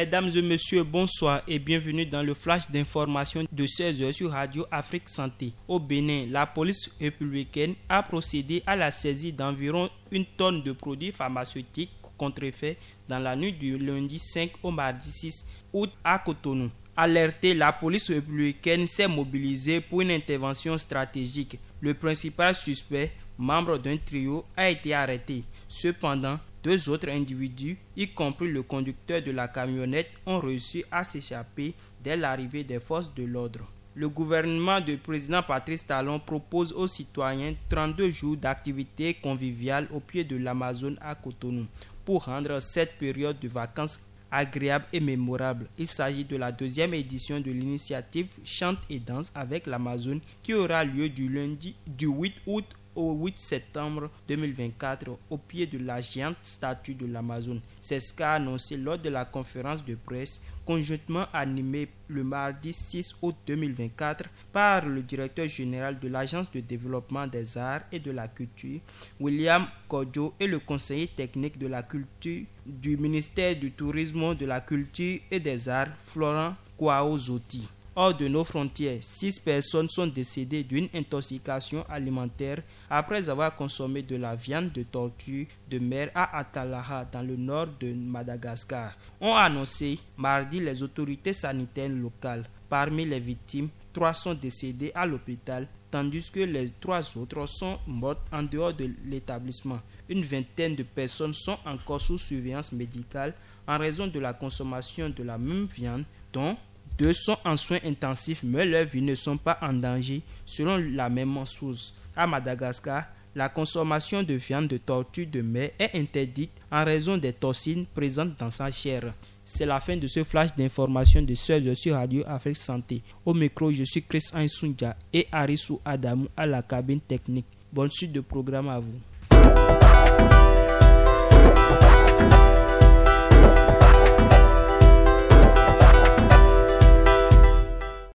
Mesdames et messieurs, bonsoir et bienvenue dans le flash d'information de 16h sur Radio Afrique Santé. Au Bénin, la police républicaine a procédé à la saisie d'environ 1 tonne de produits pharmaceutiques contrefaits dans la nuit du lundi 5 au mardi 6 août à Cotonou. Alertée, la police républicaine s'est mobilisée pour une intervention stratégique. Le principal suspect, membre d'un trio, a été arrêté. Cependant, 2 autres individus, y compris le conducteur de la camionnette, ont réussi à s'échapper dès l'arrivée des forces de l'ordre. Le gouvernement du président Patrice Talon propose aux citoyens 32 jours d'activité conviviale au pied de l'Amazone à Cotonou pour rendre cette période de vacances agréable et mémorable. Il s'agit de la 2e édition de l'initiative Chante et danse avec l'Amazone qui aura lieu du lundi du 8 août au 8 septembre 2024 au pied de la géante statue de l'Amazone. C'est ce qu'a annoncé lors de la conférence de presse conjointement animée le mardi 6 août 2024 par le directeur général de l'Agence de développement des arts et de la culture, William Kodjo, et le conseiller technique de la culture du ministère du tourisme, de la culture et des arts, Florent Kouaouzoti. Hors de nos frontières, 6 personnes sont décédées d'une intoxication alimentaire après avoir consommé de la viande de tortue de mer à Atalaha, dans le nord de Madagascar, ont annoncé mardi les autorités sanitaires locales. Parmi les victimes, 3 sont décédés à l'hôpital, tandis que les 3 autres sont mortes en dehors de l'établissement. Une vingtaine de personnes sont encore sous surveillance médicale en raison de la consommation de la même viande, dont 2 sont en soins intensifs, mais leurs vies ne sont pas en danger, selon la même source. À Madagascar, la consommation de viande de tortue de mer est interdite en raison des toxines présentes dans sa chair. C'est la fin de ce flash d'information de 16h sur Radio Afrique Santé. Au micro, je suis Chris Ainsunja et Arissou Adamou à la cabine technique. Bonne suite de programme à vous.